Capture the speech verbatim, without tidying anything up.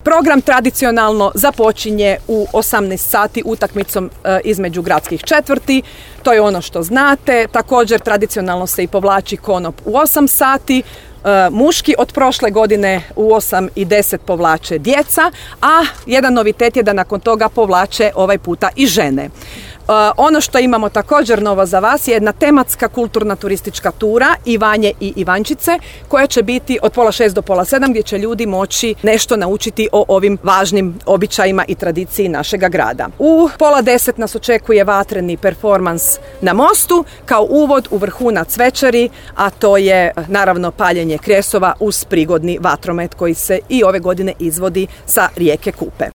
Program tradicionalno započinje u osamnaest sati utakmicom e, između gradskih četvrti. To je ono što znate. Također tradicionalno se i povlači konop u osam sati. E, muški od prošle godine u osam i deset povlače djeca, a jedan novitet je da nakon toga povlače ovaj puta i žene. Uh, ono što imamo također novo za vas je jedna tematska kulturna turistička tura Ivanje i Ivančice, koja će biti od pola šest do pola sedam, gdje će ljudi moći nešto naučiti o ovim važnim običajima i tradiciji našega grada. U pola deset nas očekuje vatreni performans na mostu kao uvod u vrhunac večeri, a to je naravno paljenje kresova uz prigodni vatromet koji se i ove godine izvodi sa rijeke Kupe.